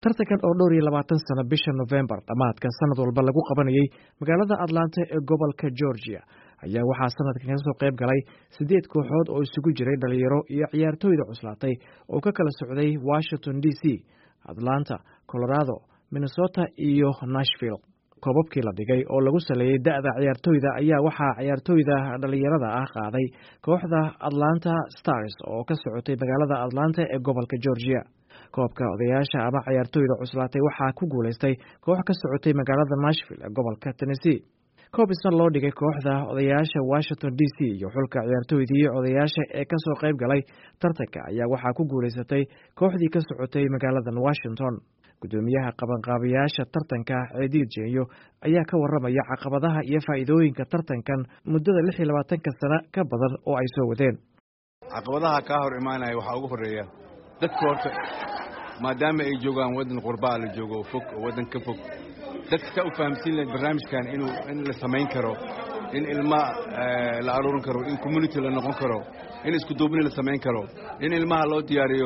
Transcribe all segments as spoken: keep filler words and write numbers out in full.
tartankan oo dhowr iyo labaatan sano bisha November dhamaadka sanad walba lagu qabanayay magaalada Atlanta ee gobolka Georgia ayaa waxaa sanadkan ka soo qayb galay sideed kooxood oo isugu jiray dhalinyaro iyo ciyaartooyda cuslaatay oo ka kala socday Washington D C, Atlanta, Colorado, Minnesota iyo Nashville. koobabkii la dhigay oo lagu saleeyay da'da ciyaartooyda ayaa waxaa ciyaartooyda dhalinyarada ah qaaday kooxda Atlanta Stars oo ka socotay magaalada Atlanta ee gobolka Georgia. koobka odayaasha ama ciyaartooyda cuslaatay waxaa ku guuleystay koox ka socotay magaalada Nashville ee gobolka Tennessee. koob isna loo dhigay kooxda odayaasha Washington D C iyo xulka ciyaartooydii odayaasha ee ka soo qayb galay tartanka ayaa waxaa ku guuleysatay kooxdii ka socotay magaalada Washington. gudoomiyaha qabanqaabiyaasha tartanka Ceediid Jeeyo ayaa ka waramaya caqabadaha iyo faa'iidooyinka tartankan muddada lix iyo labaatan sano ka badan oo ay soo wadeen. caqabadaha ka hor imaanaya waxa ugu horeeya dadka horta maadaama ay joogaan wadan qurbaa la joogo fog wadan ka fog dadka u fahamsiin leh barnaamijkan inuu in la sameyn karo in ilma la aruurin karo in community la noqon karo in isku duubni la sameyn karo in ilmaha loo diyaariyo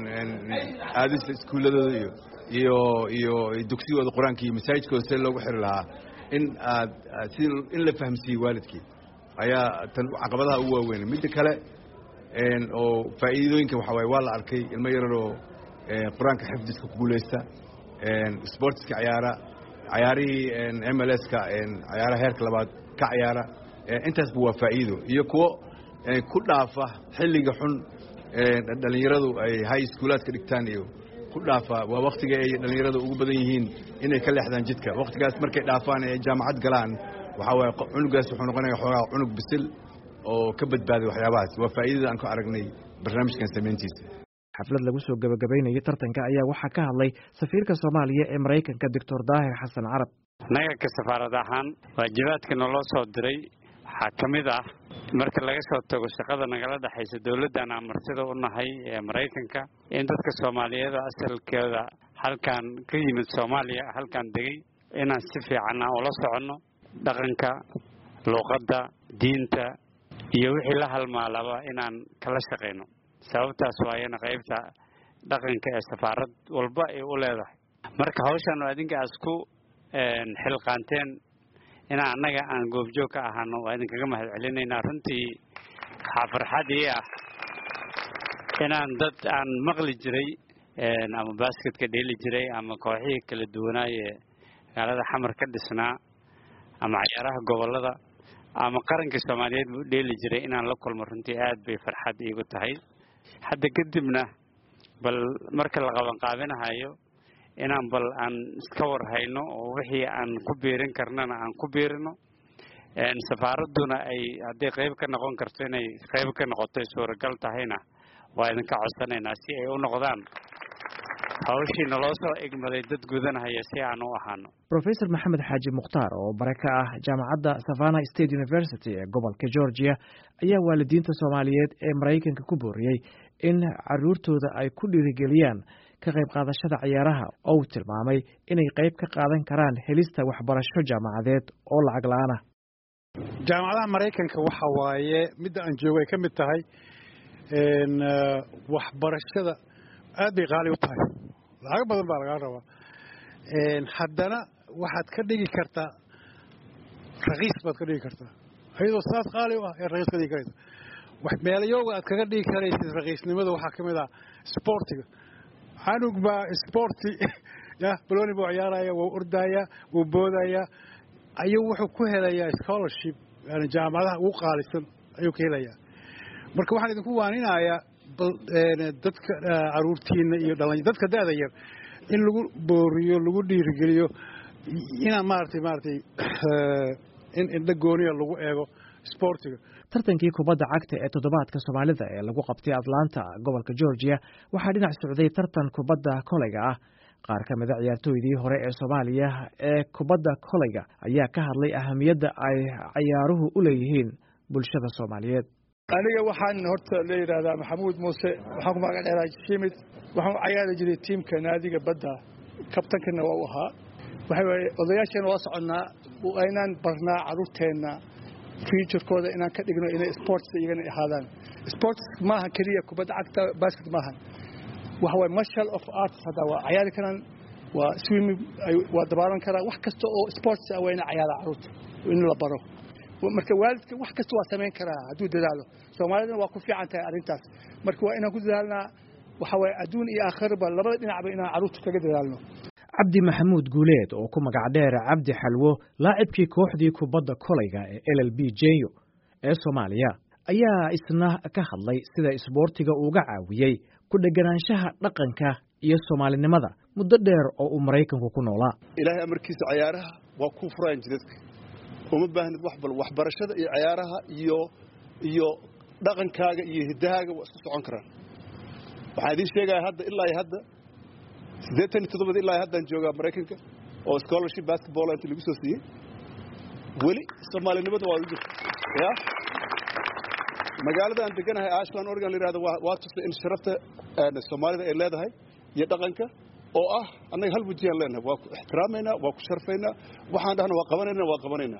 aadista iskuuladooda iyo iyo iyo dugsigooda quraanka iyo masaajidkooda si loogu xiri lahaa in aad si in la fahamsiiyo waalidkii ayaa tan caqabadaha ugu waaweyn. midda kale een oo faa'iidooyinka waxa way waa la arkay ilmo yaroo quraanka xifdiska ku guuleysta een sportska ciyaara ciyaarihii M L S ka een ciyaaraha heerka labaad ka ciyaara intaas waa faa'iido iyo kuwo ku dhaafa xilliga xun ee dhalinyaradu ay high schoolska dhigtaan iyo ku dhaafa waa waqtiga ay dhalinyaradu ugu badan yihiin inay ka leexdaan jidka. waqtigaas markay dhaafaan ee jaamacad galaan waxa way cunugaas wuxuu noqonayaa xogaa cunug bisil oo ka badbaaday waxyaabahaas. waa faa'iidada aan ku aragnay barnaamijkan sameyntiisa. xaflad lagu soo gabagabeynayay tartanka ayaa waxaa ka hadlay safiirka Soomaaliya ee Mareykanka Doctor Daahir Xasan Carab. naga ka safaarad ahaan waajibaadka noo soo diray waxaa ka mid ah marka laga soo tago shaqada nagala dhaxaysa dawladdan amartida u nahay ee Mareykanka in dadka Soomaaliyeed asalkeeda halkan ka yimid Soomaaliya halkan degay inaan si fiican ula socono dhaqanka, luqadda, diinta iyo wixii la halmaalaba inaan kala shaqeyno. sababtaas waa in qaybta dhaqanka ee safaarad walba ay u leedahay. marka hawshan oo adinka asku een xilqaanteen in anaga aan goobjoog ka ahano waa idin kaga mahad celinaynaa. runtii waxa farxad ii ah inaan dad aan maqli jiray een ama basketka dheeli jiray ama kooxihii kala duwanaaye magaalada xamar ka dhisnaa ama ciyaaraha gobolada ama qaranka Soomaaliyeed buu dheeli jiray inaan la kulmo runtii aad bay farxad iigu tahay. hadda kadibna bal marka la qaban qaabinahayo inaan bal aan iska war hayno oo wixii aan ku beerin karnana aan ku beerino een safaaraduna ay haddii qayb ka noqon karto inay qayb ka noqoto suuragal tahayna waa idinka codsanaynaa si ay u noqdaan hawshii naloo soo egmaday dad gudanahaya si aan u ahaano. Professor Maxamed Xaaji Mukhtaar oo baraka ah jaamacadda Savannah State University ee gobolka Georgia ayaa waalidiinta Soomaaliyeed ee Mareykanka ku booriyay in caruurtooda ay ku dhiirigeliyaan ka qayb qaadashada ciyaaraha oo tilmaamay inay qayb ka qaadan karaan helista waxbarasho jaamacadeed oo lacag la'aan ah. jaamacadaha Mareykanka waxa waaye mid aan joogay ka mid tahay een waxbarashada aad bay qaali u tahay. lacag badan baa laga rabaa een haddana waxaad ka dhigi kartaa raqiis baad ka dhigi kartaa ayadoo saas qaali u ah ee raqiis ka dhigi kartaa. wax meelayoga aad kaga dhigi karaysid raqiisnimada waxaa ka mid ah sportiga. anug baa sporti ya baloni buu ciyaaraya wuu ordaya wuu boodaya ayuu wuxuu ku helayaa scholarship yani jaamacadaha ugu qaalisan ayuu ka helayaa. marka waxaan idinku waaninayaa dadka caruurtiina iyo dhalinyarada dadka da'da yar in lagu booriyo lagu dhiirigeliyo inaan maartay maartay in indha gooniya lagu eego sportiga. tartankii kubadda cagta ee toddobaadka Soomaalida ee lagu qabtay Atlanta gobolka Georgia waxaa dhinac socday tartan kubadda kolayga ah. qaar ka mid ah ciyaartooydii hore ee Soomaaliya ee kubadda kolayga ayaa ka hadlay ahamiyadda ay ciyaaruhu u leeyihiin bulshada Soomaaliyeed. aniga waxaan horta la yiraahdaa Maxamuud Muuse waxaan ku magac dheeraa Shimid waxaan ciyaari jiray teamka naadiga badda kabtankana waa u ahaa. waxay odayaashana waa soconaa aynaan barnaa caruurteena future-kooda inaan ka dhigno inay sports iyagana ahaadaan. sports maaha kaliya kubadda cagta basket maaha waxa way martial of arts hada waa ciyaari karaan waa swimming waa dabaalan karaa wax kasta oo sports ah wayna ciyaara carruurta in la baro marka waalidka wax kasta waa samayn karaa hadduu dadaalo soomaalidana waa ku fiican tahay arrintaas marka waa inaan ku dadaalnaa waxa waaye adduun iyo aakhirba labada dhinacba inaan carruurta kaga dadaalno cabdi maxamuud guuleed oo ku magac dheer cabdi xalwo laacibkii kooxdii kubadda kolayga ee L L B Jenyo ee Soomaaliya ayaa isna ka hadlay sida isboortiga uga caawiyey ku dhaganaanshaha dhaqanka iyo Soomaalinimada muddo dheer oo uu Mareykanku ku noolaa ilaahay amarkiisa ciyaaraha waa ku furaan jidadka uma baahnid wax bal waxbarashada iyo ciyaaraha iyo iyo dhaqankaaga iyo hidahaaga waa isku socon karaan waxaan idin sheegayaa hadda ilaa hadda siddeetan iyo toddoba ilaa haddaan joogaa Mareykanka oo scholarship basketball inta lagu soo siiyey weli Soomaalinimada waa u jirta ya magaalada aan deganahay Ashland Oregon la yiraahdo waa tusay in sharafta Soomaalida ay leedahay iyo dhaqanka oo ah annaga hal wajiyaan leenahay waa ku ixtiraameynaa waa ku sharfeynaa waxaan dhahna waa qabanaynaa waa qabanaynaa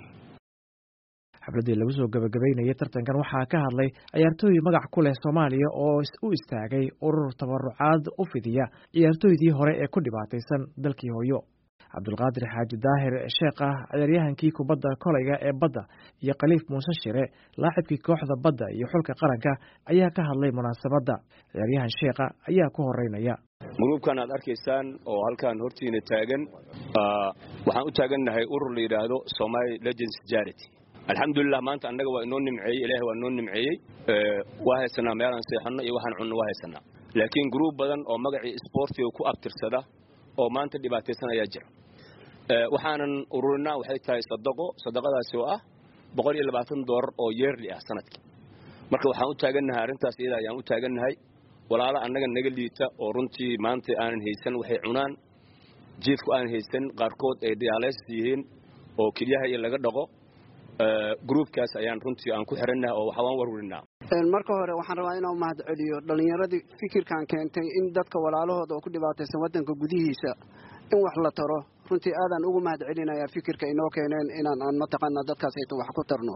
xafladii lagu soo gabagabeynayay tartankan waxaa ka hadlay ciyaartooy magac ku leh Soomaaliya oo u istaagay urur tabarucaad u fidiya ciyaartooydii hore ee ku dhibaataysan dalkii hooyo Cabdulqaadir Xaaji Daahir Sheekh ah ciyaaryahankii kubadda kolayga ee badda iyo Khaliif Muuse Shire laacibkii kooxda badda iyo xulka qaranka ayaa ka hadlay munaasabadda ciyaaryahan Sheekh ayaa ku horeynaya gruubkan aad arkaysaan oo halkaan hortiina taagan waxaan u taagannahay urur la yiraahdo Somali Legends Charity alxamdulillah maanta annaga waa inoo nimceeyay ilaahay waa inoo nimceeyay waa haysanaa meelaan seexano iyo waxaan cunno waa haysanaa laakiin gruub badan oo magacii sportiga ku abtirsada oo maanta dhibaataysan ayaa jira waxaanan ururinaa waxay tahay sadaqo sadaqadaasi oo ah boqol iyo labaatan doolar oo yearly ah sanadkii marka waxaan u taagannahay arrintaas iyada ayaan u taagannahay walaalo annaga naga liita oo runtii maanta aanan haysan waxay cunaan jiifku aanan haysan qaarkood ay dialysis yihiin oo keliyaha iyo laga dhaqo groupkaas ayaan runtii aan ku xirannahay oo waxaan warwarinaa marka hore waxaan rabaa inaan mahad celiyo dhalinyaradii fikirkan keentay in dadka walaalahooda oo ku dhibaataysan wadanka gudihiisa in wax la taro runtii aadan ugu mahad celinayaa fikirka inoo keeneen inaan aan mataqaanaa dadkaas ayta wax ku tarno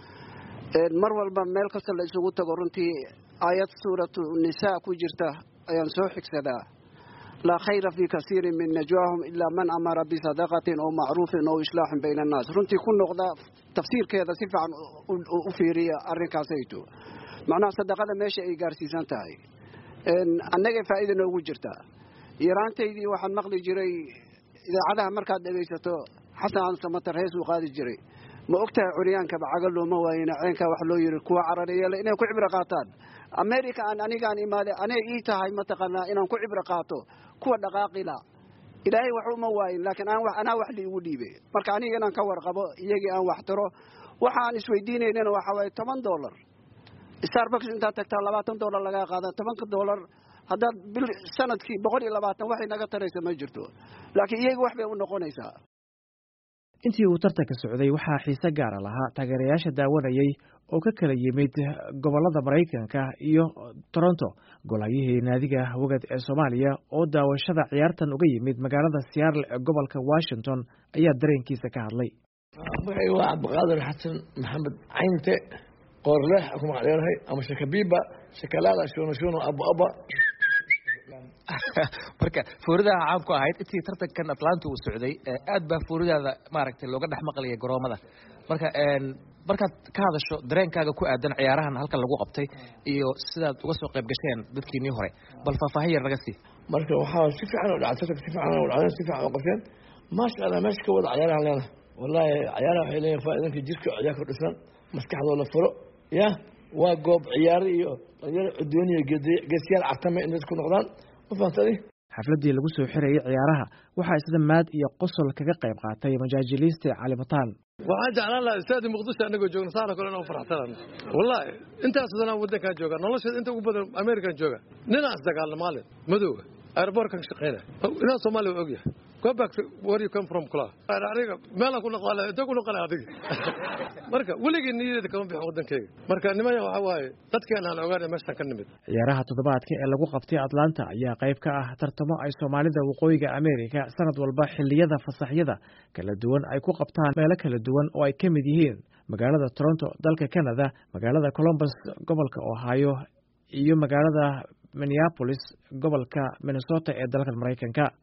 mar walba meel kasta la isugu tago runtii aayad suuratu nisaa ku jirta ayaan soo xigsadaa laa khayra fii kasiirin min najwaahum ilaa man amara bisadaqatin oo macruufin oo islaaxin bayna annaas runtii ku noqda tafsiirkeeda si fiican u fiiriya arrinkaasayto macnaha sadaqada meesha ay gaarsiisan tahay annagay faa'iida noogu jirtaa yaraantaydii waxaan maqli jiray idaacadaha markaad dhegaysato xasan samatar hees uu qaadi jiray ma ogtahay curyaanka bacaga looma waayina ceenkaa wax loo yiri kuwa carareeyale inay ku cibro qaataan america aan anigaan imaaday anay ii tahay mataqaanaa inaan ku cibro qaato kuwa dhaqaaqila ilaahay wax uma waayin laakiin aan wax anaa wax liigu dhiibay marka aniga inaan ka warqabo iyagii aan wax taro waxaan isweydiinaynana waxa waaye toban dollar starbucks intaad tagtaa labaatan dollar lagaa qaada tobanka dollar haddaad bil sanadkii boqol iyo labaatan waxay naga taraysa ma jirto laakiin iyaga wax bay u noqonaysaa intii uu tartanka socday waxaa xiise gaara lahaa taageerayaasha daawanayay oo ka kala yimid gobolada Mareykanka iyo Toronto golahayihii naadiga wagad ee Soomaaliya oo daawashada ciyaartan uga yimid magaalada Seattle ee gobolka Washington ayaa dareenkiisa ka hadlay waa Cabdiqaadir Xasan Maxamed Caynte qorlex kuma qaleeyahay ama shakabiba shakalaada shoono shoono abu aba marka fuuridaha caamku ahayd intii tartankan Atlanta uu socday aad baa fuuridaada maaragtay looga dhaxmaqliyay garoomada marka een markaad ka hadasho dareenkaaga ku aadan ciyaarahan halka lagu qabtay iyo sidaad uga soo qayb gasheen dadkiinii hore bal faahfaahin yar naga sii marka waxa si fiican u dhacay si fiican u dhacay si fiican u qabteen ma sha Allah meeshka wada ciyaarahan leena wallahi ciyaaraha waxay leeyihiin faa'iidooyinka jirka ciyaar ku dhisan maskaxdooda la furo ya waa goob ciyaar iyo adduunyo geesiyaal cartame in dadku noqdaan xafladii lagu soo xirayay ciyaaraha waxaa isla maad iyo qosol kaga qayb qaatay majaajiliiste Cali Mataan waxaan jeclaan lahaa istaadi Muqdisho anagoo joogno saara kale inaan faraxsanaan wallahi intaas sanad wadanka jooga nolosheeda inta ugu badan American jooga ninaas dagaal maalin madowga airport-ka shaqeynaa inaa Soomaaliya og yahay go back to where you come from kula aniga meel ku noqday inta ku noqday adiga marka waligii niyada kama bixin wadankayga marka nimaya waxa waaye dadkeena aan ogaanay meeshan ka nimid ciyaaraha toddobaadka ee lagu qabtay Atlanta ayaa qayb ka ah tartamo ay Soomaalida waqooyiga Amerika sanad walba xilliyada fasaxyada kala duwan ay ku qabtaan meelo kala duwan oo ay ka mid yihiin magaalada Toronto dalka Canada magaalada Columbus gobolka Ohio iyo magaalada Minneapolis gobolka Minnesota ee dalka Mareykanka